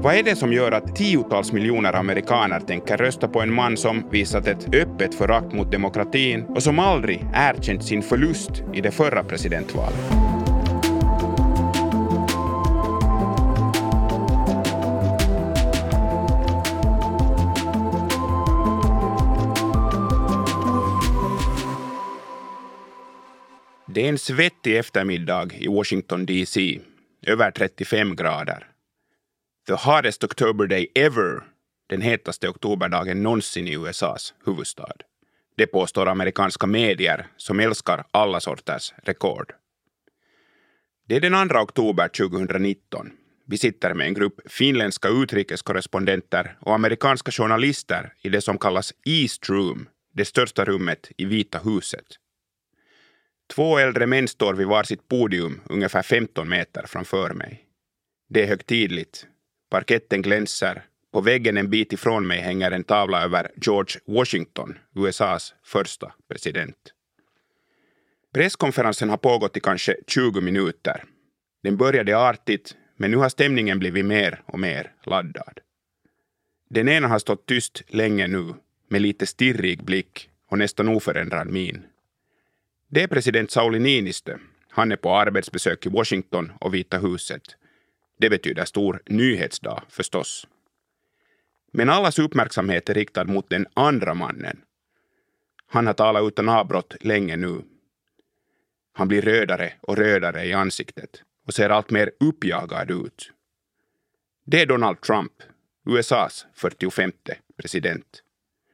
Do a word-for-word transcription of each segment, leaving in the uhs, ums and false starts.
Vad är det som gör att tiotals miljoner amerikaner tänker rösta på en man som visat ett öppet förakt mot demokratin och som aldrig erkänt sin förlust i det förra presidentvalet? Det är en svettig eftermiddag i Washington D C, över trettiofem grader. The hottest October day ever, den hetaste oktoberdagen någonsin i U S A:s huvudstad. Det påstår amerikanska medier som älskar alla sorters rekord. Det är den andra oktober tjugonitton. Vi sitter med en grupp finländska utrikeskorrespondenter och amerikanska journalister i det som kallas East Room, det största rummet i Vita huset. Två äldre män står vid varsitt podium ungefär femton meter framför mig. Det är högtidligt. Parketten glänser. På väggen en bit ifrån mig hänger en tavla över George Washington, U S A:s första president. Presskonferensen har pågått i kanske tjugo minuter. Den började artigt, men nu har stämningen blivit mer och mer laddad. Den ena har stått tyst länge nu, med lite stirrig blick och nästan oförändrad min. Det är president Sauli Niinistö. Han är på arbetsbesök i Washington och Vita huset. Det betyder stor nyhetsdag förstås. Men allas uppmärksamhet är riktad mot den andra mannen. Han har talat utan avbrott länge nu. Han blir rödare och rödare i ansiktet och ser allt mer uppjagad ut. Det är Donald Trump, U S A:s fyrtiofemte president.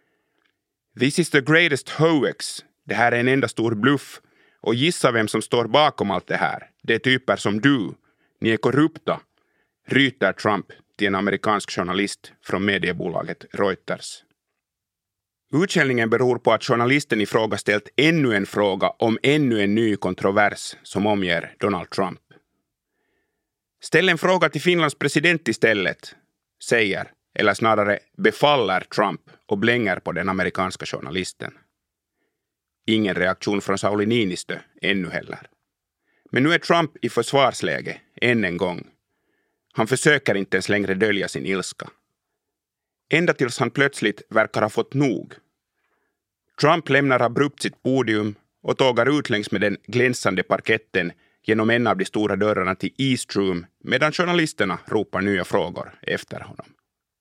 This is the greatest hoax. Det här är en enda stor bluff. Och gissa vem som står bakom allt det här. Det är typer som du. Ni är korrupta. Ryter Trump till en amerikansk journalist från mediebolaget Reuters. Utskällningen beror på att journalisten i fråga ställt ännu en fråga om ännu en ny kontrovers som omger Donald Trump. Ställ en fråga till Finlands president istället, säger, eller snarare befaller Trump och blänger på den amerikanska journalisten. Ingen reaktion från Sauli Niinistö ännu heller. Men nu är Trump i försvarsläge än en gång. Han försöker inte ens längre dölja sin ilska. Ända tills han plötsligt verkar ha fått nog. Trump lämnar abrupt sitt podium och tågar ut längs med den glänsande parketten genom en av de stora dörrarna till East Room medan journalisterna ropar nya frågor efter honom.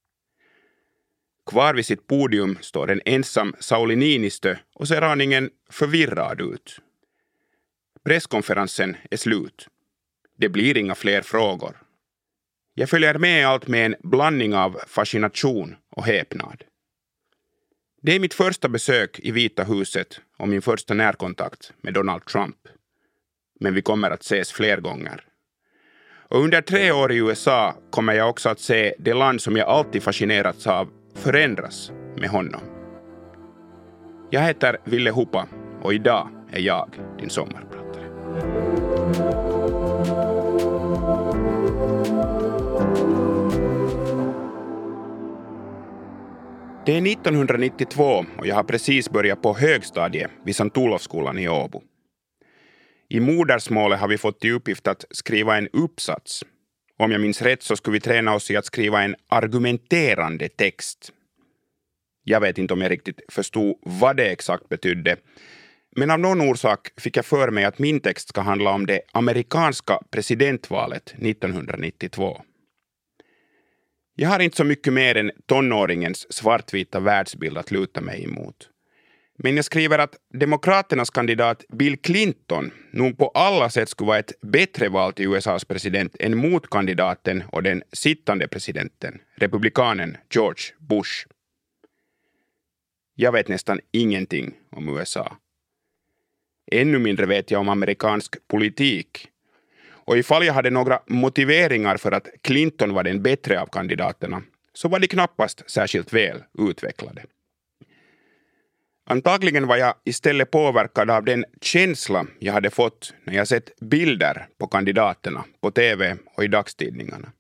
Kvar vid sitt podium står en ensam Sauli Niinistö och ser aningen förvirrad ut. Presskonferensen är slut. Det blir inga fler frågor. Jag följer med allt med en blandning av fascination och häpnad. Det är mitt första besök i Vita huset och min första närkontakt med Donald Trump. Men vi kommer att ses fler gånger. Och under tre år i U S A kommer jag också att se det land som jag alltid fascinerats av förändras med honom. Jag heter Ville Hupa och idag är jag din sommarpratare. Det är nittonhundranittiotvå och jag har precis börjat på högstadiet vid Sankt Olofsskolan i Åbo. I modersmålet har vi fått till uppgift att skriva en uppsats. Om jag minns rätt så skulle vi träna oss i att skriva en argumenterande text. Jag vet inte om jag riktigt förstod vad det exakt betydde. Men av någon orsak fick jag för mig att min text ska handla om det amerikanska presidentvalet nittonhundranittiotvå. Jag har inte så mycket mer än tonåringens svartvita världsbild att luta mig emot. Men jag skriver att demokraternas kandidat Bill Clinton nog på alla sätt skulle vara ett bättre val till U S A:s president än motkandidaten och den sittande presidenten, republikanen George Bush. Jag vet nästan ingenting om U S A. Ännu mindre vet jag om amerikansk politik. Och ifall jag hade några motiveringar för att Clinton var den bättre av kandidaterna så var de knappast särskilt väl utvecklade. Antagligen var jag istället påverkad av den känsla jag hade fått när jag sett bilder på kandidaterna på tv och i dagstidningarna.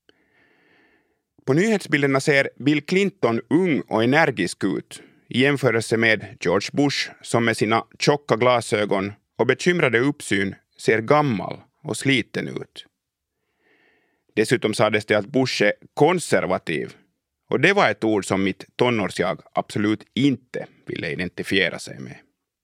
På nyhetsbilderna ser Bill Clinton ung och energisk ut i jämförelse med George Bush som med sina tjocka glasögon och bekymrade uppsyn ser gammal och sliten ut. Dessutom sades det att Bush är konservativ. Och det var ett ord som mitt tonårsjag absolut inte ville identifiera sig med.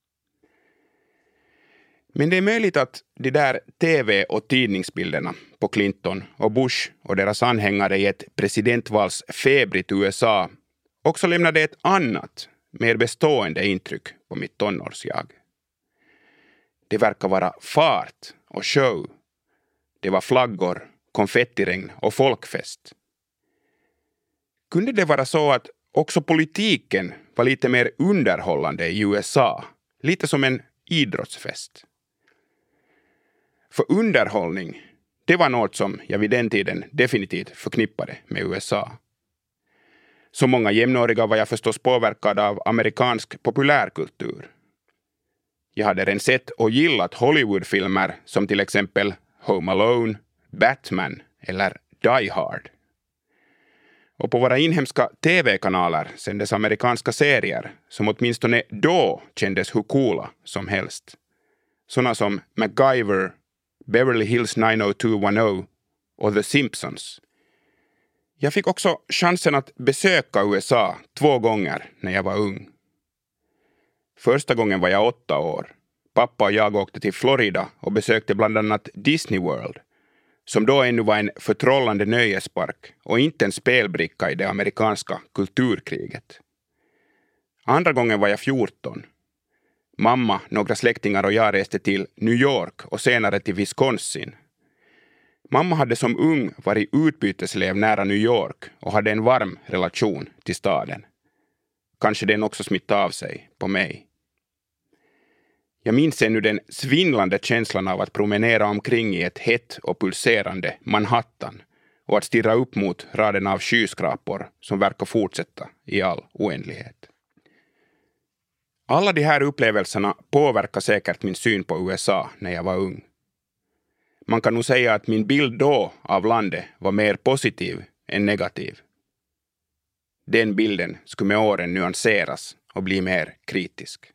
Men det är möjligt att de där tv- och tidningsbilderna på Clinton och Bush och deras anhängare i ett presidentvals febrigt U S A också lämnade ett annat, mer bestående intryck på mitt tonårsjag. Det verkar vara fart och show. Det var flaggor, konfettiregn och folkfest. Kunde det vara så att också politiken var lite mer underhållande i U S A, lite som en idrottsfest? För underhållning, det var något som jag vid den tiden definitivt förknippade med U S A. Så många jämnåriga var jag förstås påverkad av amerikansk populärkultur. Jag hade redan sett och gillat Hollywoodfilmer som till exempel Home Alone, Batman eller Die Hard. Och på våra inhemska tv-kanaler sändes amerikanska serier som åtminstone då kändes hur coola som helst. Såna som MacGyver, Beverly Hills nio noll två ett noll och The Simpsons. Jag fick också chansen att besöka U S A två gånger när jag var ung. Första gången var jag åtta år. Pappa och jag åkte till Florida och besökte bland annat Disney World, som då ännu var en förtrollande nöjespark och inte en spelbricka i det amerikanska kulturkriget. Andra gången var jag fjorton. Mamma, några släktingar och jag reste till New York och senare till Wisconsin. Mamma hade som ung varit utbyteselev nära New York och hade en varm relation till staden. Kanske den också smittade av sig på mig. Jag minns ännu den svindlande känslan av att promenera omkring i ett hett och pulserande Manhattan och att stirra upp mot raden av skyskrapor som verkar fortsätta i all oändlighet. Alla de här upplevelserna påverkar säkert min syn på U S A när jag var ung. Man kan nog säga att min bild då av landet var mer positiv än negativ. Den bilden skulle med åren nyanseras och bli mer kritisk.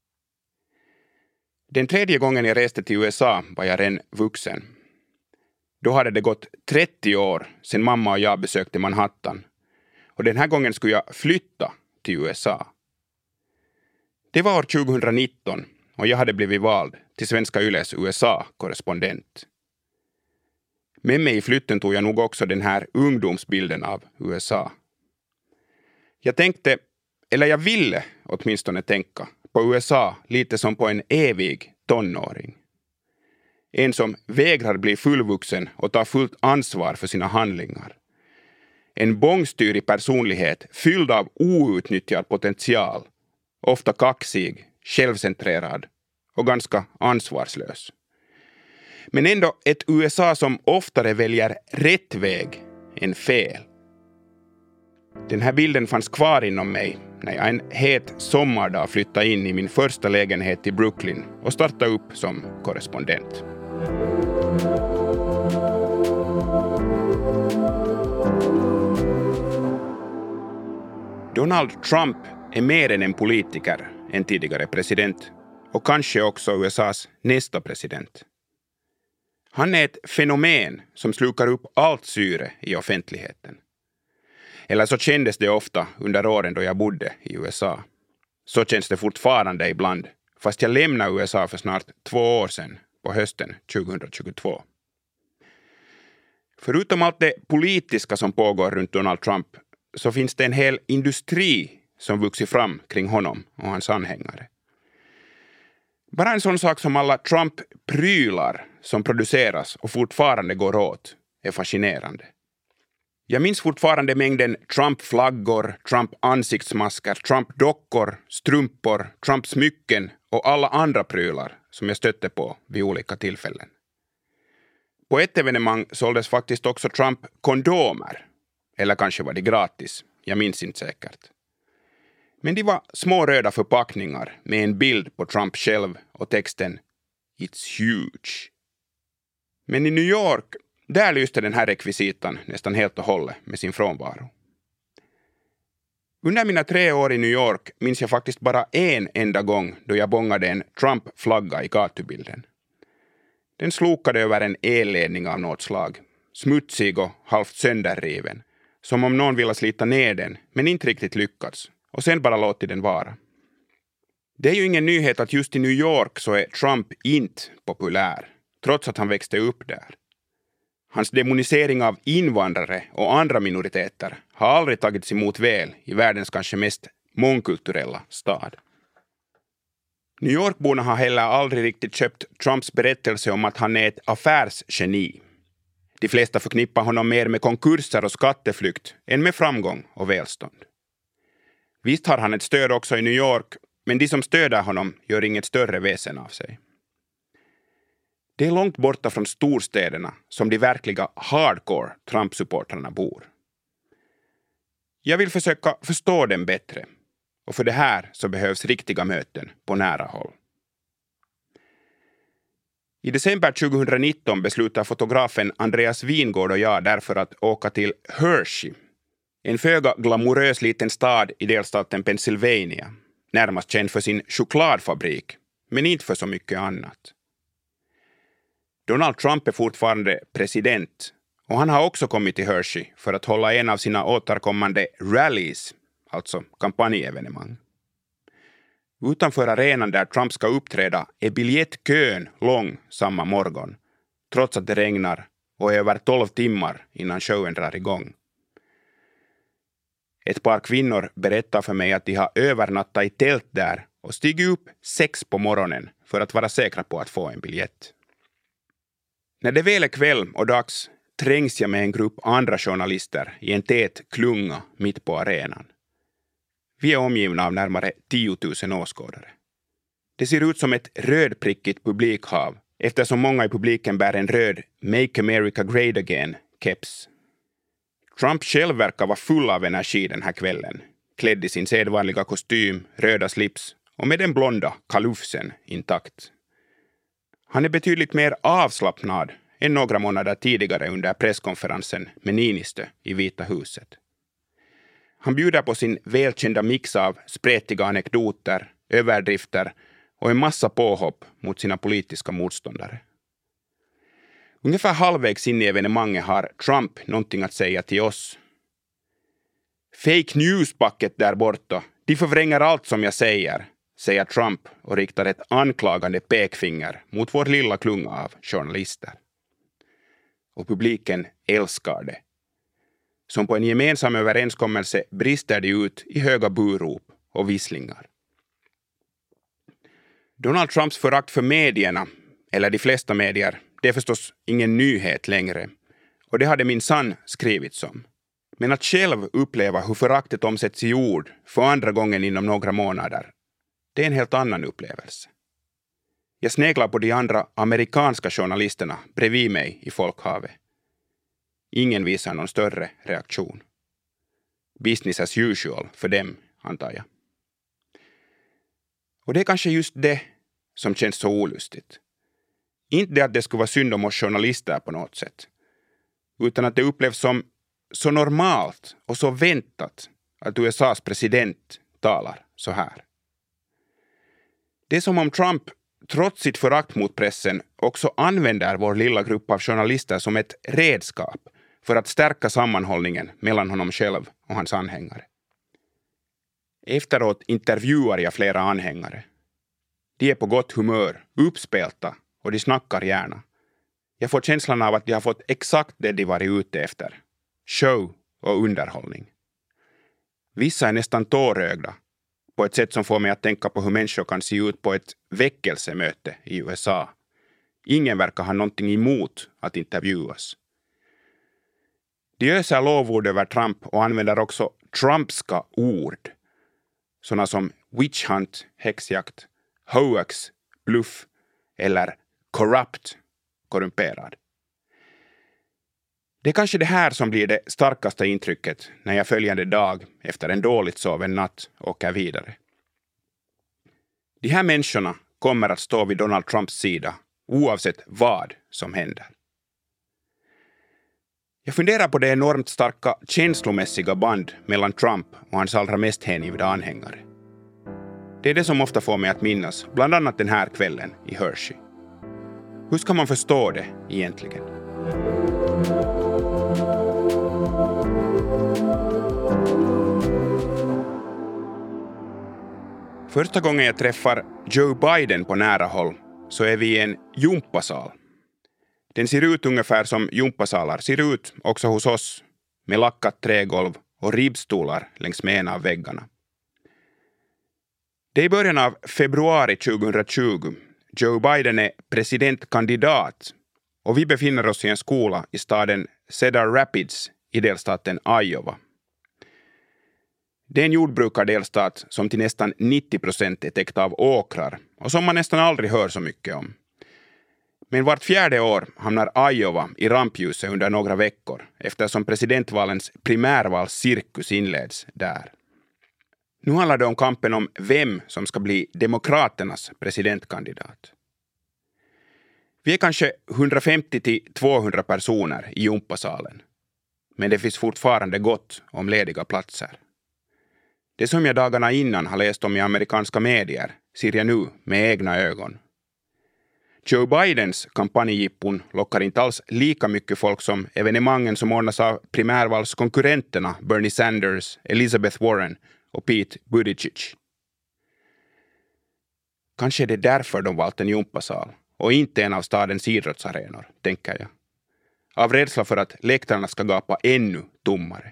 Den tredje gången jag reste till U S A var jag redan vuxen. Då hade det gått trettio år sedan mamma och jag besökte Manhattan. Och den här gången skulle jag flytta till U S A. Det var år tjugonitton och jag hade blivit vald till Svenska Yles U S A-korrespondent. Med mig i flytten tog jag nog också den här ungdomsbilden av U S A. Jag tänkte, eller jag ville åtminstone tänka, på U S A lite som på en evig tonåring. En som vägrar bli fullvuxen och tar fullt ansvar för sina handlingar. En bångstyrig personlighet fylld av outnyttjad potential, ofta kaxig, självcentrerad och ganska ansvarslös. Men ändå ett U S A som oftare väljer rätt väg än fel. Den här bilden fanns kvar inom mig när jag en het sommardag flyttade in i min första lägenhet i Brooklyn och startade upp som korrespondent. Donald Trump är mer än en politiker, en tidigare president, och kanske också U S A:s nästa president. Han är ett fenomen som slukar upp allt syre i offentligheten. Eller så kändes det ofta under åren då jag bodde i U S A. Så känns det fortfarande ibland, fast jag lämnade U S A för snart två år sedan, på hösten tjugohundratjugotvå. Förutom allt det politiska som pågår runt Donald Trump så finns det en hel industri som vuxit fram kring honom och hans anhängare. Bara en sån sak som alla Trump-prylar som produceras och fortfarande går åt är fascinerande. Jag minns fortfarande mängden Trump-flaggor, Trump-ansiktsmasker, Trump-dockor, strumpor, Trump-smycken och alla andra prylar som jag stötte på vid olika tillfällen. På ett evenemang såldes faktiskt också Trump-kondomer. Eller kanske var det gratis, jag minns inte säkert. Men de var små röda förpackningar med en bild på Trump själv och texten "It's huge". Men i New York, där lyste den här rekvisitan nästan helt och hållet med sin frånvaro. Under mina tre år i New York minns jag faktiskt bara en enda gång då jag bångade en Trump-flagga i gatubilden. Den slokade över en elledning av något slag, smutsig och halvt sönderriven. Som om någon ville slita ner den, men inte riktigt lyckats. Och sen bara låtit den vara. Det är ju ingen nyhet att just i New York så är Trump inte populär, trots att han växte upp där. Hans demonisering av invandrare och andra minoriteter har aldrig tagits emot väl i världens kanske mest mångkulturella stad. New Yorkborna har heller aldrig riktigt köpt Trumps berättelse om att han är ett affärsgeni. De flesta förknippar honom mer med konkurser och skatteflykt än med framgång och välstånd. Visst har han ett stöd också i New York, men de som stöder honom gör inget större väsen av sig. Det är långt borta från storstäderna som de verkliga hardcore Trump-supportrarna bor. Jag vill försöka förstå dem bättre, och för det här så behövs riktiga möten på nära håll. I december tjugonitton beslutar fotografen Andreas Wingård och jag därför att åka till Hershey, en föga glamorös liten stad i delstaten Pennsylvania, närmast känd för sin chokladfabrik, men inte för så mycket annat. Donald Trump är fortfarande president, och han har också kommit till Hershey för att hålla en av sina återkommande rallies, alltså kampanjevenemang. Utanför arenan där Trump ska uppträda är biljettkön lång samma morgon, trots att det regnar och är över tolv timmar innan showen drar igång. Ett par kvinnor berättar för mig att de har övernattat i tält där och stigit upp sex på morgonen för att vara säkra på att få en biljett. När det väl är kväll och dags trängs jag med en grupp andra journalister i en tät klunga mitt på arenan. Vi är omgivna av närmare tio tusen åskådare. Det ser ut som ett rödprickigt publikhav eftersom många i publiken bär en röd Make America Great Again-keps. Trump själv verkar vara full av energi den här kvällen, klädd i sin sedvanliga kostym, röda slips och med den blonda kalufsen intakt. Han är betydligt mer avslappnad än några månader tidigare under presskonferensen med Niinistö i Vita huset. Han bjuder på sin välkända mix av sprättiga anekdoter, överdrifter och en massa påhopp mot sina politiska motståndare. Ungefär halvvägs in i evenemanget har Trump någonting att säga till oss. Fake news-packet där borta, de förvränger allt som jag säger, säger Trump och riktar ett anklagande pekfinger mot vår lilla klunga av journalister. Och publiken älskar det. Som på en gemensam överenskommelse brister de ut i höga burop och visslingar. Donald Trumps förakt för medierna, eller de flesta medier, det är förstås ingen nyhet längre. Och det hade min son skrivits om. Men att själv uppleva hur föraktet omsätts i ord för andra gången inom några månader, det är en helt annan upplevelse. Jag sneglar på de andra amerikanska journalisterna bredvid mig i folkhavet. Ingen visar någon större reaktion. Business as usual för dem, antar jag. Och det är kanske just det som känns så olustigt. Inte det att det skulle vara synd om oss journalister på något sätt, utan att det upplevs som så normalt och så väntat att U S A:s president talar så här. Det är som om Trump, trots sitt förakt mot pressen, också använder vår lilla grupp av journalister som ett redskap för att stärka sammanhållningen mellan honom själv och hans anhängare. Efteråt intervjuar jag flera anhängare. De är på gott humör, uppspelta och de snackar gärna. Jag får känslan av att de har fått exakt det de varit ute efter. Show och underhållning. Vissa är nästan tårögda på ett sätt som får mig att tänka på hur människor kan se ut på ett väckelsemöte i U S A. Ingen verkar ha någonting emot att intervjuas. De öser lovord över Trump och använder också trumpska ord. Sådana som witch hunt, häxjakt, hoax, bluff eller corrupt, korrumperad. Det är kanske det här som blir det starkaste intrycket när jag följande dag efter en dåligt soven natt åker vidare. De här människorna kommer att stå vid Donald Trumps sida oavsett vad som händer. Jag funderar på det enormt starka känslomässiga band mellan Trump och hans allra mest hängivna anhängare. Det är det som ofta får mig att minnas, bland annat den här kvällen i Hershey. Hur ska man förstå det egentligen? Första gången jag träffar Joe Biden på nära håll så är vi i en jumpasal. Den ser ut ungefär som jumpasalar ser ut också hos oss, med lackat trägolv och ribbstolar längs med en av väggarna. Det är i början av februari tjugohundratjugo. Joe Biden är presidentkandidat och vi befinner oss i en skola i staden Cedar Rapids i delstaten Iowa. Det är en jordbrukardelstat som till nästan nittio procent är täckt av åkrar och som man nästan aldrig hör så mycket om. Men vart fjärde år hamnar Iowa i rampljuset under några veckor eftersom presidentvalens primärvalscirkus inleds där. Nu handlar det om kampen om vem som ska bli demokraternas presidentkandidat. Vi är kanske hundrafemtio till tvåhundra personer i jumpasalen. Men det finns fortfarande gott om lediga platser. Det som jag dagarna innan har läst om i amerikanska medier ser jag nu med egna ögon. Joe Bidens kampanjjippon lockar inte alls lika mycket folk som evenemangen som ordnas av primärvalskonkurrenterna Bernie Sanders, Elizabeth Warren och Pete Buttigieg. Kanske är det därför de valt en jumpasal och inte en av stadens idrottsarenor, tänker jag. Av rädsla för att läktarna ska gapa ännu tommare.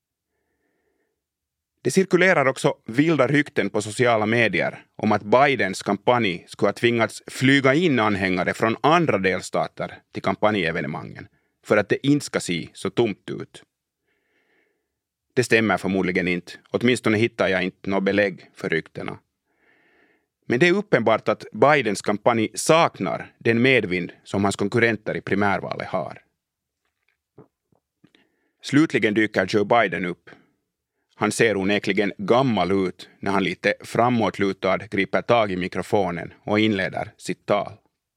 Det cirkulerar också vilda rykten på sociala medier om att Bidens kampanj skulle ha tvingats flyga in anhängare från andra delstater till kampanjevenemangen för att det inte ska se så tomt ut. Det stämmer förmodligen inte, åtminstone hittar jag inte något belägg för ryktena. Men det är uppenbart att Bidens kampanj saknar den medvind som hans konkurrenter i primärvalet har. Slutligen dyker Joe Biden upp. Han ser onekligen gammal ut när han lite framåtlutad griper tag i mikrofonen och inleder sitt tal.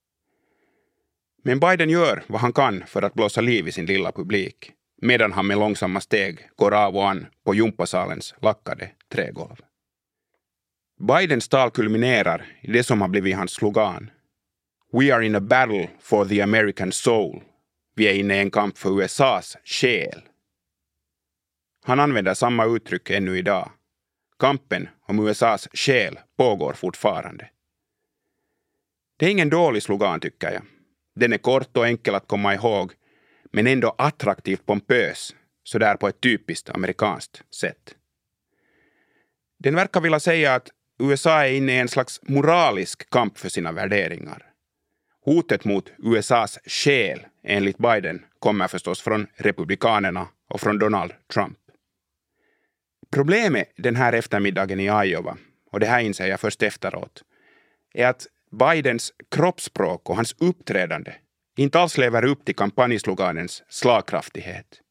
Men Biden gör vad han kan för att blåsa liv i sin lilla publik, medan han med långsamma steg går av och an på jumpasalens lackade trägolv. Bidens tal kulminerar i det som har blivit hans slogan. We are in a battle for the American soul. Vi är inne i en kamp för U S A:s själ. Han använder samma uttryck ännu idag. Kampen om U S A:s själ pågår fortfarande. Det är ingen dålig slogan tycker jag. Den är kort och enkel att komma ihåg, men ändå attraktivt pompös, så där på ett typiskt amerikanskt sätt. Den verkar vilja säga att U S A är inne i en slags moralisk kamp för sina värderingar. Hotet mot U S A:s själ, enligt Biden, kommer förstås från republikanerna och från Donald Trump. Problemet den här eftermiddagen i Iowa, och det här inser jag först efteråt, är att Bidens kroppsspråk och hans uppträdande inte alls lever upp till kampanjsloganens slagkraftighet.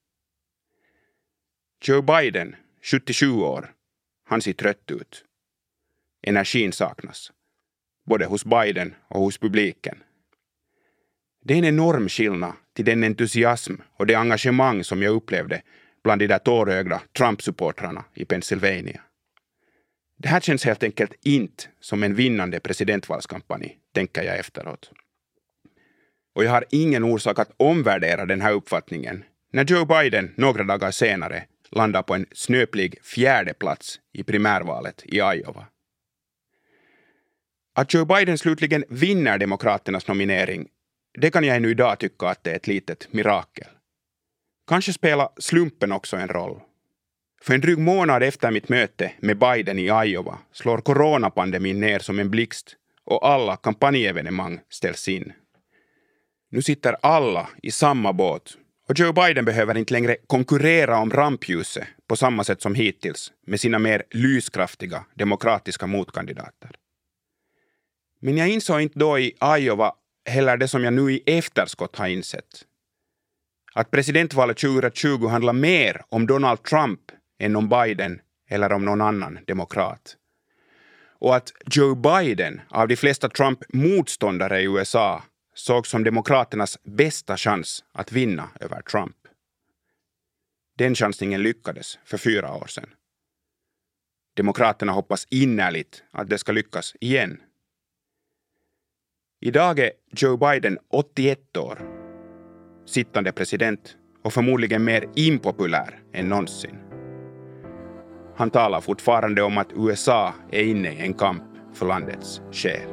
Joe Biden, sjuttiosju år, han ser trött ut. Energin saknas, både hos Biden och hos publiken. Det är en enorm skillnad till den entusiasm och det engagemang som jag upplevde bland de där tårögda Trump-supportrarna i Pennsylvania. Det här känns helt enkelt inte som en vinnande presidentvalskampanj, tänker jag efteråt. Och jag har ingen orsak att omvärdera den här uppfattningen när Joe Biden några dagar senare landar på en snöplig fjärde plats i primärvalet i Iowa. Att Joe Biden slutligen vinner demokraternas nominering, det kan jag ännu idag tycka att det är ett litet mirakel. Kanske spelar slumpen också en roll. För en dryg månad efter mitt möte med Biden i Iowa slår coronapandemin ner som en blixt och alla kampanjevenemang ställs in. Nu sitter alla i samma båt och Joe Biden behöver inte längre konkurrera om rampljuset på samma sätt som hittills med sina mer lyskraftiga demokratiska motkandidater. Men jag insåg inte då i Iowa heller det som jag nu i efterskott har insett. Att presidentvalet tjugohundratjugo handlar mer om Donald Trump än om Biden eller om någon annan demokrat. Och att Joe Biden av de flesta Trump-motståndare i U S A såg som demokraternas bästa chans att vinna över Trump. Den chansningen lyckades för fyra år sedan. Demokraterna hoppas innerligt att det ska lyckas igen. Idag är Joe Biden åttioett år. sittande president och förmodligen mer impopulär än någonsin. Han talar fortfarande om att U S A är inne i en kamp för landets själ.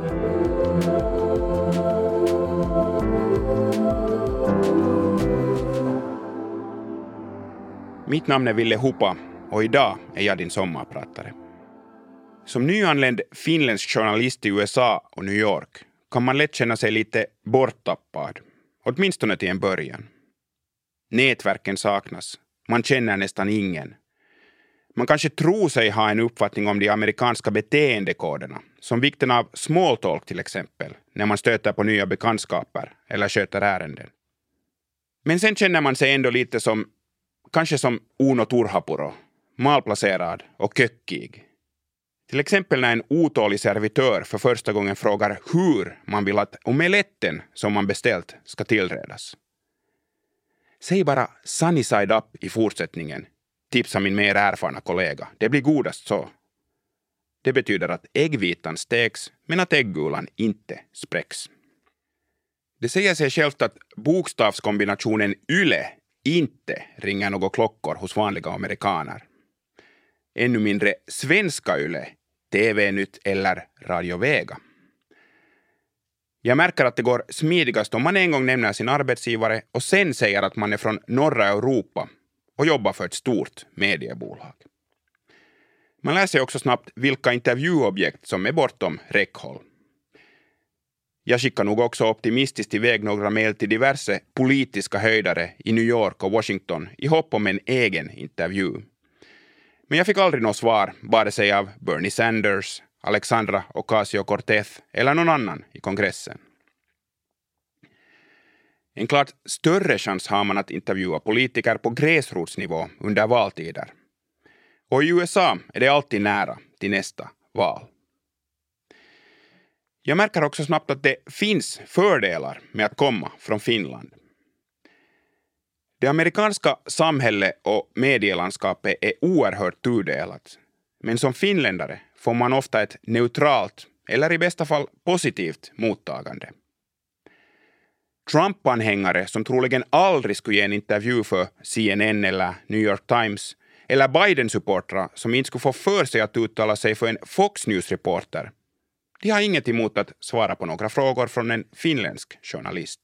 Mitt namn är Ville Hupa och idag är jag din sommarpratare. Som nyanländ finländsk journalist i U S A och New York kan man lätt känna sig lite borttappad, åtminstone till en början. Nätverken saknas, man känner nästan ingen. Man kanske tror sig ha en uppfattning om de amerikanska beteendekoderna, som vikten av small talk till exempel, när man stöter på nya bekantskaper eller sköter ärenden. Men sen känner man sig ändå lite som, kanske som Uno Turhapuro, malplacerad och köckig. Till exempel när en otålig servitör för första gången frågar hur man vill att omeletten som man beställt ska tillredas. Säg bara sunny side up i fortsättningen, tipsar min mer erfarna kollega. Det blir godast så. Det betyder att äggvitan steks men att äggulan inte spräcks. Det säger sig självt att bokstavskombinationen YLE inte ringer några klockor hos vanliga amerikaner. Ännu mindre svenska YLE, T V-nytt eller Radio Vega. Jag märker att det går smidigast om man en gång nämner sin arbetsgivare och sen säger att man är från norra Europa och jobbar för ett stort mediebolag. Man lär sig också snabbt vilka intervjuobjekt som är bortom räckhåll. Jag skickar nog också optimistiskt iväg några mejl till diverse politiska höjdare i New York och Washington i hopp om en egen intervju. Men jag fick aldrig något svar, vare sig av Bernie Sanders, Alexandra Ocasio-Cortez eller någon annan i kongressen. En klart större chans har man att intervjua politiker på gräsrotsnivå under valtider. Och i U S A är det alltid nära till nästa val. Jag märker också snabbt att det finns fördelar med att komma från Finland. Det amerikanska samhället och medielandskapet är oerhört tudelat. Men som finländare får man ofta ett neutralt eller i bästa fall positivt mottagande. Trump-anhängare som troligen aldrig skulle ge en intervju för C N N eller New York Times eller Biden-supportrar som inte skulle få för sig att uttala sig för en Fox News-reporter. De har inget emot att svara på några frågor från en finländsk journalist.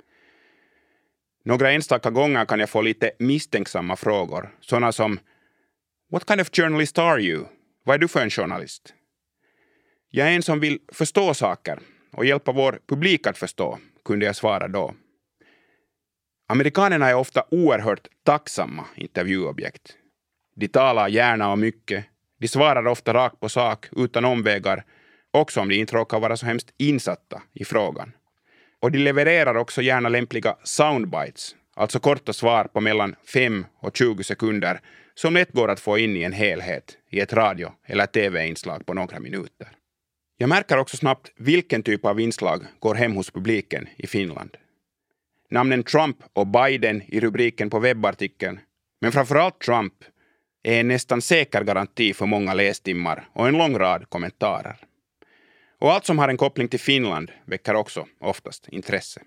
Några enstaka gånger kan jag få lite misstänksamma frågor, sådana som What kind of journalist are you? Vad är du för en journalist? Jag är en som vill förstå saker och hjälpa vår publik att förstå, kunde jag svara då. Amerikanerna är ofta oerhört tacksamma intervjuobjekt. De talar gärna och mycket, de svarar ofta rakt på sak utan omvägar, också om de inte råkar vara så hemskt insatta i frågan. Och de levererar också gärna lämpliga soundbites, alltså korta svar på mellan fem och tjugo sekunder som lätt går att få in i en helhet i ett radio- eller tv-inslag på några minuter. Jag märker också snabbt vilken typ av inslag går hem hos publiken i Finland. Namnen Trump och Biden i rubriken på webbartikeln, men framförallt Trump, är en nästan säker garanti för många lästimmar och en lång rad kommentarer. Och allt som har en koppling till Finland väcker också oftast intresse.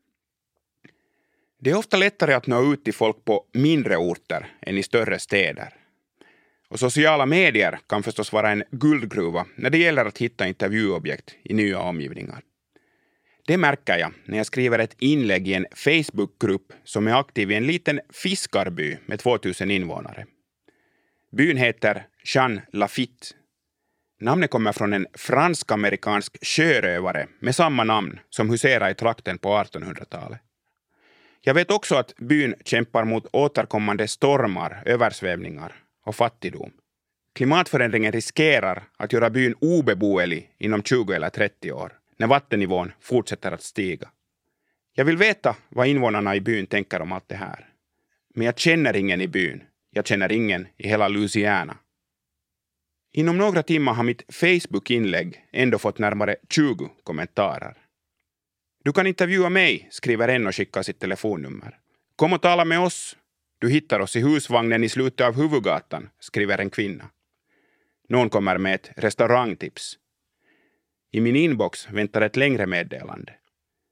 Det är ofta lättare att nå ut till folk på mindre orter än i större städer. Och sociala medier kan förstås vara en guldgruva när det gäller att hitta intervjuobjekt i nya omgivningar. Det märker jag när jag skriver ett inlägg i en Facebookgrupp som är aktiv i en liten fiskarby med tvåtusen invånare. Byn heter Jean Lafitte. Namnet kommer från en fransk-amerikansk sjörövare med samma namn som huserade i trakten på artonhundratalet. Jag vet också att byn kämpar mot återkommande stormar, översvämningar och fattigdom. Klimatförändringen riskerar att göra byn obeboelig inom tjugo eller trettio år, när vattennivån fortsätter att stiga. Jag vill veta vad invånarna i byn tänker om allt det här. Men jag känner ingen i byn. Jag känner ingen i hela Louisiana. Inom några timmar har mitt Facebook-inlägg ändå fått närmare tjugo kommentarer. Du kan intervjua mig, skriver en och skickar sitt telefonnummer. Kom och tala med oss. Du hittar oss i husvagnen i slutet av huvudgatan, skriver en kvinna. Någon kommer med ett restaurangtips. I min inbox väntar ett längre meddelande.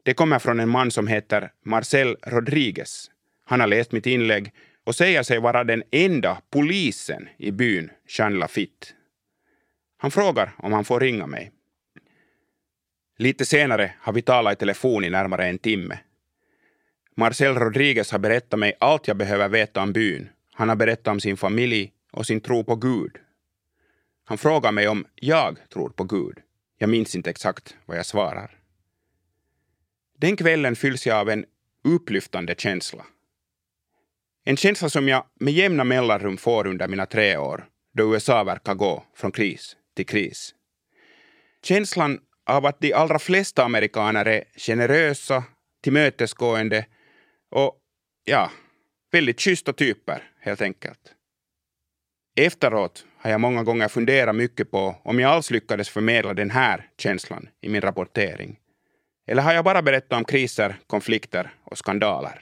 Det kommer från en man som heter Marcel Rodriguez. Han har läst mitt inlägg och säger sig vara den enda polisen i byn Jean Lafitte. Han frågar om han får ringa mig. Lite senare har vi talat i telefon i närmare en timme. Marcel Rodriguez har berättat mig allt jag behöver veta om byn. Han har berättat om sin familj och sin tro på Gud. Han frågar mig om jag tror på Gud. Jag minns inte exakt vad jag svarar. Den kvällen fylls jag av en upplyftande känsla. En känsla som jag med jämna mellanrum får under mina tre år, då U S A verkar gå från kris till kris. Känslan av att de allra flesta amerikaner är generösa, tillmötesgående och, ja, väldigt schyssta typer helt enkelt. Efteråt har jag många gånger funderat mycket på om jag alls lyckades förmedla den här känslan i min rapportering. Eller har jag bara berättat om kriser, konflikter och skandaler?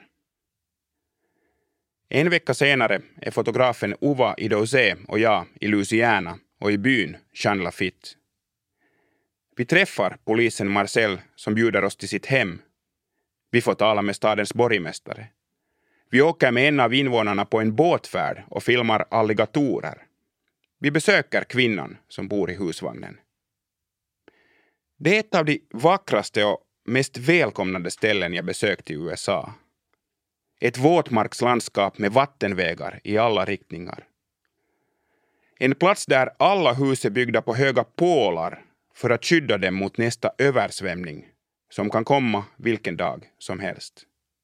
En vecka senare är fotografen Uva Idozé och jag i Louisiana och i byn Jean Lafitte. Vi träffar polisen Marcel som bjuder oss till sitt hem. Vi får tala med stadens borgmästare. Vi åker med en av invånarna på en båtfärd och filmar alligatorer. Vi besöker kvinnan som bor i husvagnen. Det är ett av de vackraste och mest välkomnande ställen jag besökt i U S A. Ett våtmarkslandskap med vattenvägar i alla riktningar. En plats där alla hus är byggda på höga pålar för att skydda dem mot nästa översvämning som kan komma vilken dag som helst.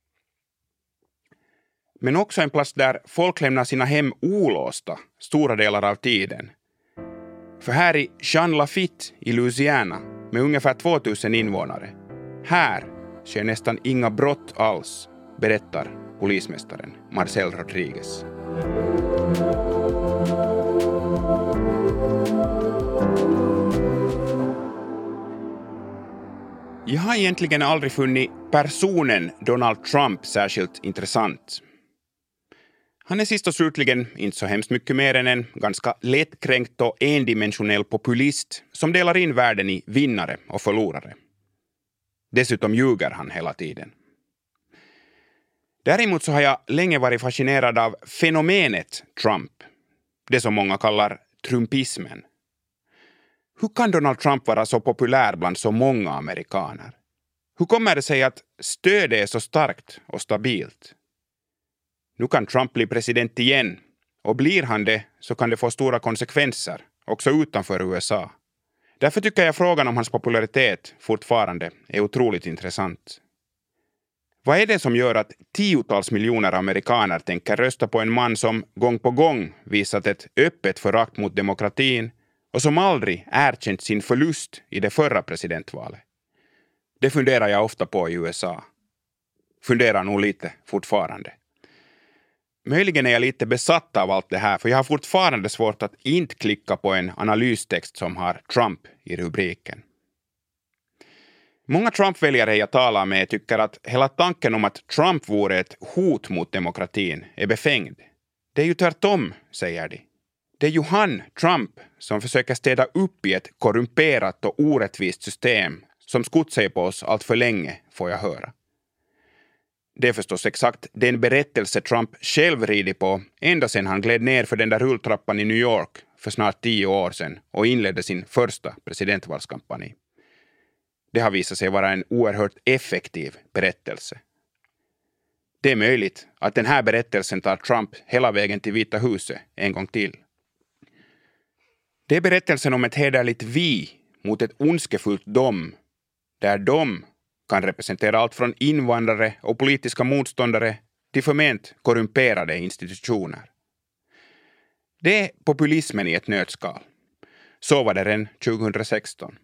Men också en plats där folk lämnar sina hem olåsta stora delar av tiden. För här i Jean Lafitte i Louisiana med ungefär tvåtusen invånare, här sker nästan inga brott alls, berättar polismästaren Marcel Rodriguez. Jag har egentligen aldrig funnit personen Donald Trump särskilt intressant. Han är sist och slutligen inte så hemskt mycket mer än en ganska lättkränkt och endimensionell populist som delar in världen i vinnare och förlorare. Dessutom ljuger han hela tiden. Däremot så har jag länge varit fascinerad av fenomenet Trump, det som många kallar trumpismen. Hur kan Donald Trump vara så populär bland så många amerikaner? Hur kommer det sig att stödet är så starkt och stabilt? Nu kan Trump bli president igen, och blir han det så kan det få stora konsekvenser, också utanför U S A. Därför tycker jag frågan om hans popularitet fortfarande är otroligt intressant. Vad är det som gör att tiotals miljoner amerikaner tänker rösta på en man som gång på gång visat ett öppet förakt mot demokratin och som aldrig erkänt sin förlust i det förra presidentvalet? Det funderar jag ofta på i U S A. Funderar nog lite fortfarande. Möjligen är jag lite besatt av allt det här, för jag har fortfarande svårt att inte klicka på en analystext som har Trump i rubriken. Många Trump-väljare jag talar med tycker att hela tanken om att Trump vore ett hot mot demokratin är befängd. Det är ju tvärtom, säger de. Det är ju han, Trump, som försöker städa upp i ett korrumperat och orättvist system som skott sig på oss allt för länge, får jag höra. Det är förstås exakt den berättelse Trump själv rider på ända sedan han gled ner för den där rulltrappan i New York för snart tio år sedan och inledde sin första presidentvalskampanj. Det har visat sig vara en oerhört effektiv berättelse. Det är möjligt att den här berättelsen tar Trump hela vägen till Vita huset en gång till. Det är berättelsen om ett hederligt vi mot ett ondskefullt dom, där de kan representera allt från invandrare och politiska motståndare till förment korrumperade institutioner. Det är populismen i ett nötskal. Så var det redan tjugohundrasexton.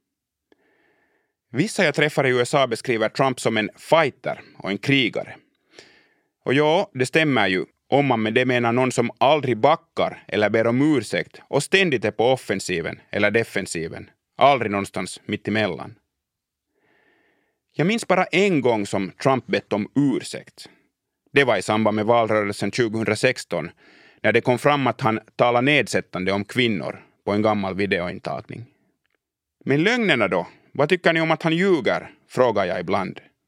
Vissa jag träffar i U S A beskriver Trump som en fighter och en krigare. Och ja, det stämmer ju om man med det menar någon som aldrig backar eller ber om ursäkt och ständigt är på offensiven eller defensiven, aldrig någonstans mitt emellan. Jag minns bara en gång som Trump bett om ursäkt. Det var i samband med valrörelsen tjugohundrasexton när det kom fram att han talade nedsättande om kvinnor på en gammal videointagning. Men lögnerna då? Vad tycker ni om att han ljuger? Frågar jag ibland.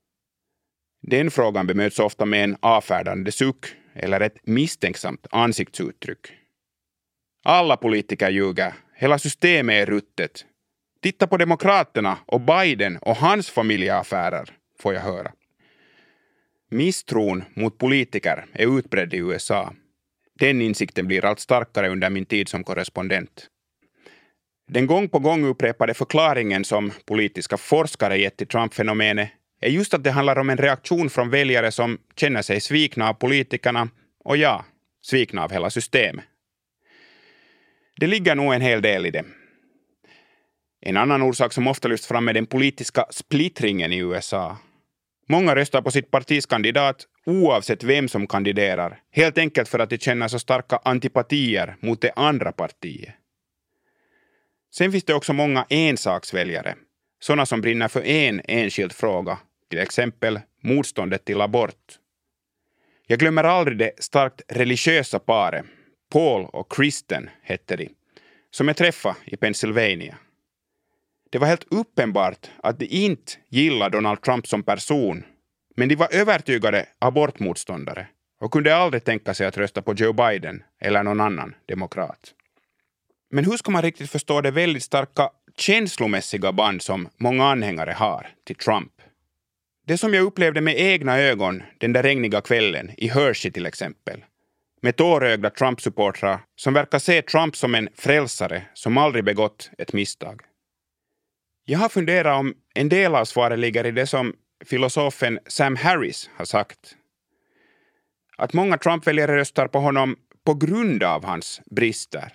Den frågan bemöts ofta med en avfärdande suck eller ett misstänksamt ansiktsuttryck. Alla politiker ljuger, hela systemet är ruttet. Titta på demokraterna och Biden och hans familjeaffärer, får jag höra. Misstron mot politiker är utbredd i U S A. Den insikten blir allt starkare under min tid som korrespondent. Den gång på gång upprepade förklaringen som politiska forskare gett till Trump-fenomenet är just att det handlar om en reaktion från väljare som känner sig svikna av politikerna och ja, svikna av hela systemet. Det ligger nog en hel del i det. En annan orsak som ofta lyfts fram är den politiska splittringen i U S A. Många röstar på sitt partis kandidat oavsett vem som kandiderar, helt enkelt för att de känner så starka antipatier mot det andra partiet. Sen finns det också många ensaksväljare, sådana som brinner för en enskild fråga, till exempel motståndet till abort. Jag glömmer aldrig det starkt religiösa paret, Paul och Kristen hette de, som jag träffade i Pennsylvania. Det var helt uppenbart att de inte gillade Donald Trump som person, men de var övertygade abortmotståndare och kunde aldrig tänka sig att rösta på Joe Biden eller någon annan demokrat. Men hur ska man riktigt förstå det väldigt starka känslomässiga band som många anhängare har till Trump? Det som jag upplevde med egna ögon den där regniga kvällen i Hershey till exempel, med tårögda Trump-supportrar som verkar se Trump som en frälsare som aldrig begått ett misstag. Jag har funderat om en del av svaret ligger i det som filosofen Sam Harris har sagt. Att många Trump-väljare röstar på honom på grund av hans brister.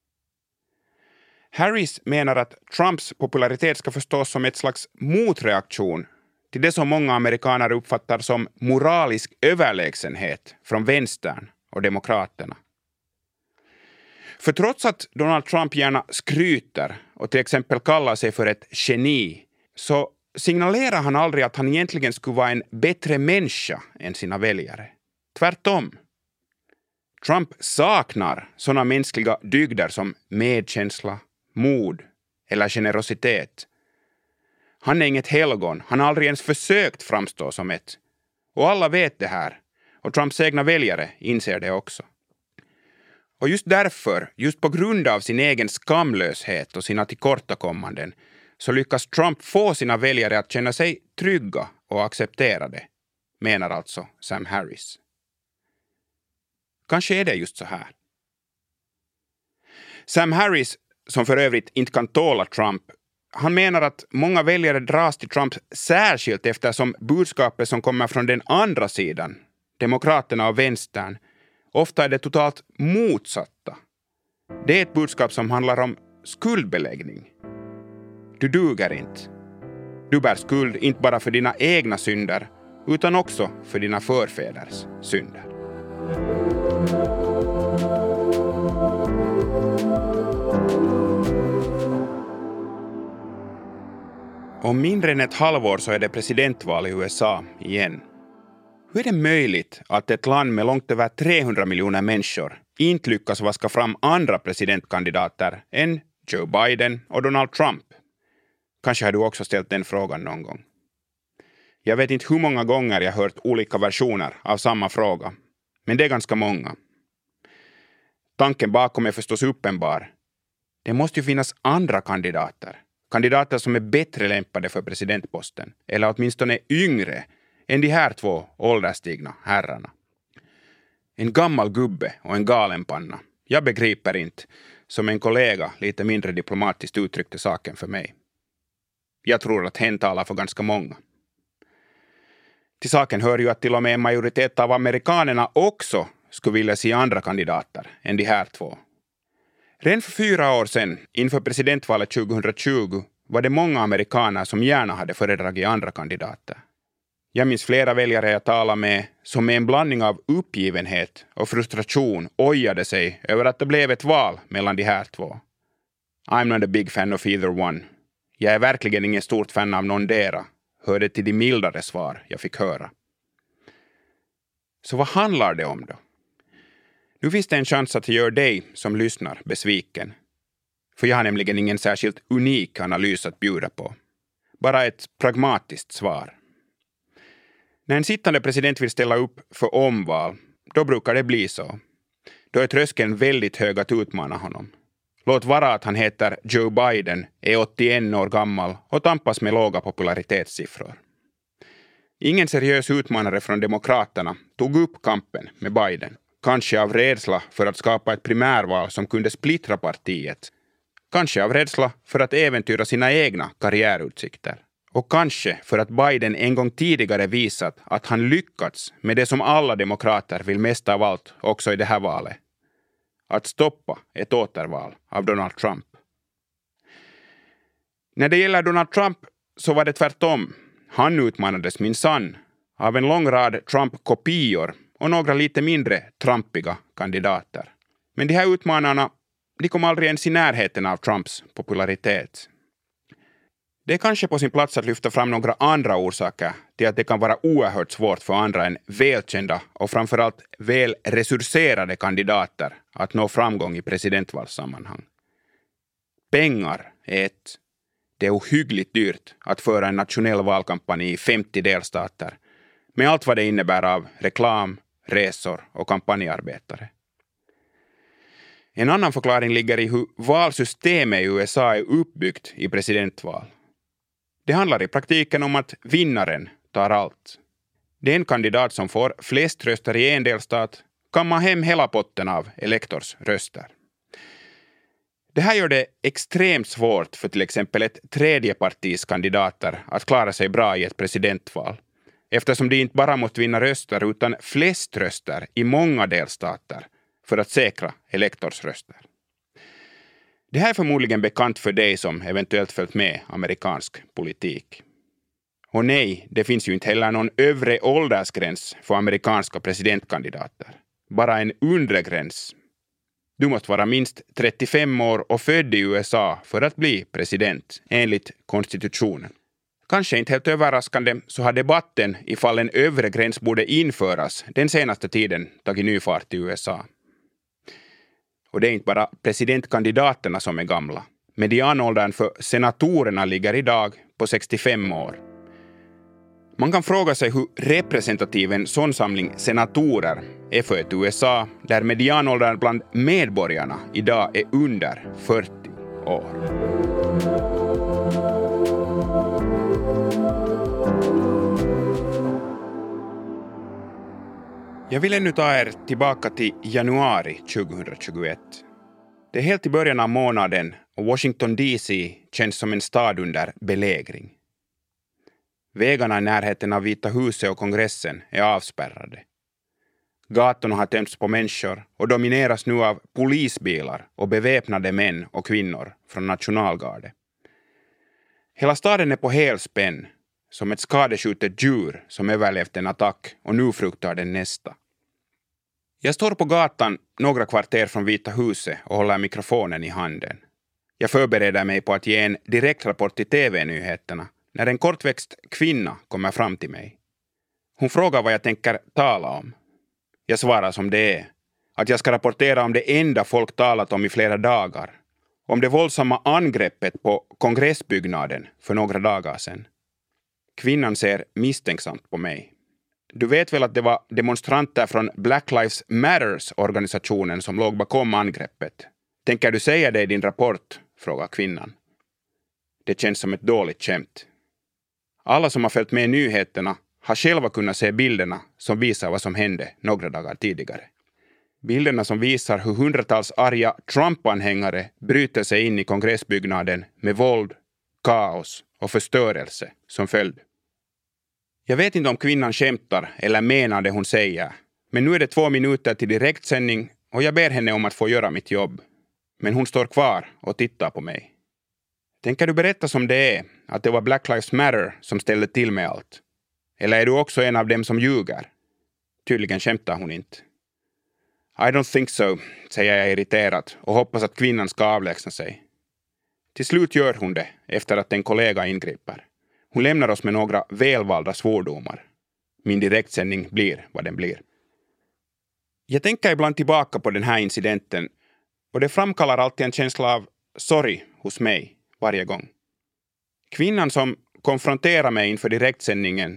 Harris menar att Trumps popularitet ska förstås som ett slags motreaktion till det som många amerikaner uppfattar som moralisk överlägsenhet från vänstern och demokraterna. För trots att Donald Trump gärna skryter och till exempel kallar sig för ett geni, så signalerar han aldrig att han egentligen skulle vara en bättre människa än sina väljare. Tvärtom. Trump saknar sådana mänskliga dygder som medkänsla, mod eller generositet. Han är inget helgon, han har aldrig ens försökt framstå som ett. Och alla vet det här, och Trumps egna väljare inser det också. Och just därför, just på grund av sin egen skamlöshet och sina tillkortakommanden, så lyckas Trump få sina väljare att känna sig trygga och accepterade, menar alltså Sam Harris. Kanske är det just så här. Sam Harris, som för övrigt inte kan tåla Trump, han menar att många väljare dras till Trump särskilt eftersom budskapet som kommer från den andra sidan, demokraterna och vänstern, ofta är det totalt motsatta. Det är ett budskap som handlar om skuldbeläggning. Du duger inte. Du bär skuld inte bara för dina egna synder, utan också för dina förfäders synder. Om mindre än ett halvår så är det presidentval i U S A igen. Hur är det möjligt att ett land med långt över trehundra miljoner människor inte lyckas vaska fram andra presidentkandidater än Joe Biden och Donald Trump? Kanske har du också ställt den frågan någon gång. Jag vet inte hur många gånger jag hört olika versioner av samma fråga, men det är ganska många. Tanken bakom är förstås uppenbar. Det måste ju finnas andra kandidater. Kandidater som är bättre lämpade för presidentposten, eller åtminstone yngre än de här två ålderstigna herrarna. En gammal gubbe och en galenpanna. Jag begriper inte, som en kollega lite mindre diplomatiskt uttryckte saken för mig. Jag tror att hen talar för ganska många. Till saken hör ju att till och med en majoritet av amerikanerna också skulle vilja se andra kandidater än de här två. Redan för fyra år sedan, inför presidentvalet tjugohundratjugo, var det många amerikaner som gärna hade föredragit andra kandidater. Jag minns flera väljare jag talade med som med en blandning av uppgivenhet och frustration ojade sig över att det blev ett val mellan de här två. I'm not a big fan of either one. Jag är verkligen ingen stort fan av någon dera, hörde till de mildare svar jag fick höra. Så vad handlar det om då? Nu finns det en chans att jag gör dig som lyssnar besviken. För jag har nämligen ingen särskilt unik analys att bjuda på. Bara ett pragmatiskt svar. När en sittande president vill ställa upp för omval, då brukar det bli så. Då är tröskeln väldigt hög att utmana honom. Låt vara att han heter Joe Biden, är åttioen år gammal och tampas med låga popularitetssiffror. Ingen seriös utmanare från Demokraterna tog upp kampen med Biden. Kanske av rädsla för att skapa ett primärval som kunde splittra partiet. Kanske av rädsla för att äventyra sina egna karriärutsikter. Och kanske för att Biden en gång tidigare visat att han lyckats med det som alla demokrater vill mest av allt också i det här valet. Att stoppa ett återval av Donald Trump. När det gäller Donald Trump så var det tvärtom. Han utmanades minsann av en lång rad Trump-kopior och några lite mindre trampiga kandidater. Men de här utmanarna, de kom aldrig ens i närheten av Trumps popularitet. Det är kanske på sin plats att lyfta fram några andra orsaker till att det kan vara oerhört svårt för andra än välkända och framförallt väl resurserade kandidater att nå framgång i presidentvalssammanhang. Pengar är ett. Det är ohyggligt dyrt att föra en nationell valkampanj i femtio delstater med allt vad det innebär av reklam, resor och kampanjarbetare. En annan förklaring ligger i hur valsystemet i U S A är uppbyggt i presidentval. Det handlar i praktiken om att vinnaren tar allt. Den kandidat som får flest röster i en delstat kammar hem hela potten av elektorsröster. Det här gör det extremt svårt för till exempel ett tredjepartis kandidater att klara sig bra i ett presidentval, eftersom de inte bara måste vinna röster utan flest röster i många delstater för att säkra elektorsröster. Det här är förmodligen bekant för dig som eventuellt följt med amerikansk politik. Och nej, det finns ju inte heller någon övre åldersgräns för amerikanska presidentkandidater. Bara en undre gräns. Du måste vara minst trettiofem år och född i U S A för att bli president, enligt konstitutionen. Kanske inte helt överraskande så har debatten ifall en övre gräns borde införas den senaste tiden tagit ny fart i U S A. Och det är inte bara presidentkandidaterna som är gamla. Medianåldern för senatorerna ligger idag på sextiofem år. Man kan fråga sig hur representativ en sån samling senatorer är för ett U S A där medianåldern bland medborgarna idag är under fyrtio år. Jag vill ännu ta er tillbaka till januari tjugohundratjugoett. Det är helt i början av månaden och Washington D C känns som en stad under belägring. Vägarna i närheten av Vita huset och kongressen är avspärrade. Gatorna har tömts på människor och domineras nu av polisbilar och beväpnade män och kvinnor från nationalgarde. Hela staden är på helspänn, som ett skadeskjutet djur som överlevt en attack och nu fruktar den nästa. Jag står på gatan några kvarter från Vita huset och håller mikrofonen i handen. Jag förbereder mig på att ge en direktrapport till T V-nyheterna när en kortväxt kvinna kommer fram till mig. Hon frågar vad jag tänker tala om. Jag svarar som det är. Att jag ska rapportera om det enda folk talat om i flera dagar. Om det våldsamma angreppet på kongressbyggnaden för några dagar sedan. Kvinnan ser misstänksamt på mig. Du vet väl att det var demonstranter från Black Lives Matters-organisationen som låg bakom angreppet. Tänker du säga det i din rapport? Frågar kvinnan. Det känns som ett dåligt skämt. Alla som har följt med nyheterna har själva kunnat se bilderna som visar vad som hände några dagar tidigare. Bilderna som visar hur hundratals arga Trump-anhängare bryter sig in i kongressbyggnaden med våld, kaos och förstörelse som följd. Jag vet inte om kvinnan skämtar eller menar det hon säger, men nu är det två minuter till direktsändning och jag ber henne om att få göra mitt jobb. Men hon står kvar och tittar på mig. Tänker du berätta som det är, att det var Black Lives Matter som ställde till med allt? Eller är du också en av dem som ljuger? Tydligen skämtar hon inte. I don't think so, säger jag irriterat och hoppas att kvinnan ska avlägsna sig. Till slut gör hon det efter att en kollega ingriper. Hon lämnar oss med några välvalda svordomar. Min direktsändning blir vad den blir. Jag tänker ibland tillbaka på den här incidenten och det framkallar alltid en känsla av sorg hos mig varje gång. Kvinnan som konfronterar mig inför direktsändningen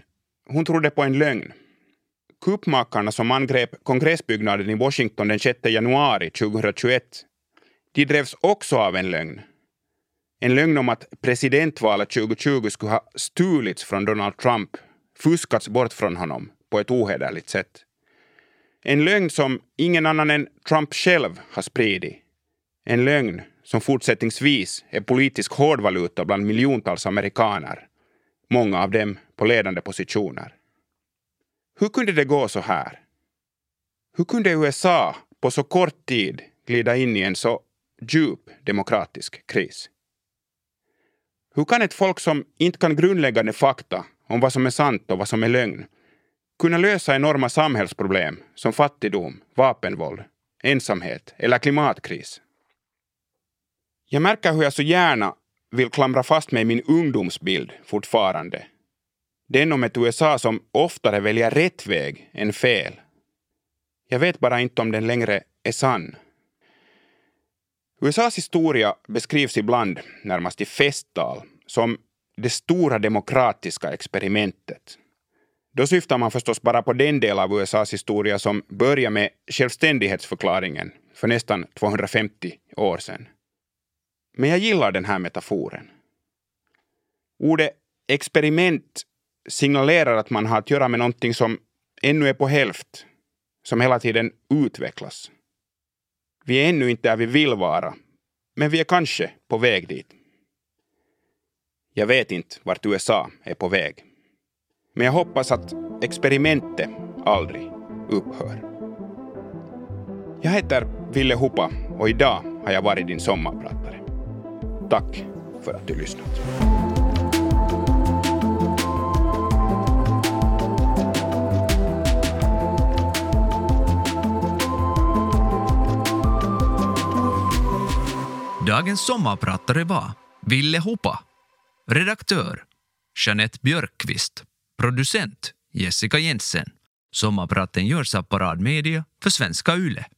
hon trodde på en lögn. Kuppmakarna som angrep kongressbyggnaden i Washington den sjätte januari tjugohundratjugoett, de drevs också av en lögn. En lögn om att presidentvalet tjugotjugo skulle ha stulits från Donald Trump, fuskats bort från honom på ett ohederligt sätt. En lögn som ingen annan än Trump själv har spridit. En lögn som fortsättningsvis är politisk hårdvaluta bland miljontals amerikaner, många av dem på ledande positioner. Hur kunde det gå så här? Hur kunde U S A på så kort tid glida in i en så djup demokratisk kris? Hur kan ett folk som inte kan grundläggande fakta om vad som är sant och vad som är lögn kunna lösa enorma samhällsproblem som fattigdom, vapenvåld, ensamhet eller klimatkris? Jag märker hur jag så gärna vill klamra fast mig i min ungdomsbild fortfarande. Den om ett U S A som oftare väljer rätt väg än fel. Jag vet bara inte om den längre är sann. U S A:s historia beskrivs ibland, närmast i festtal, som det stora demokratiska experimentet. Då syftar man förstås bara på den del av U S A:s historia som börjar med självständighetsförklaringen för nästan tvåhundrafemtio år sedan. Men jag gillar den här metaforen. Ordet experiment signalerar att man har att göra med någonting som ännu är på hälft, som hela tiden utvecklas. Vi är ännu inte där vi vill vara, men vi är kanske på väg dit. Jag vet inte vart U S A är på väg, men jag hoppas att experimentet aldrig upphör. Jag heter Ville Hupa och idag har jag varit din sommarpratare. Tack för att du lyssnat. Dagens sommarpratare var Ville Hupa, redaktör Jeanette Björkqvist, producent Jessica Jensen. Sommarpraten görs av Paradmedia för Svenska Yle.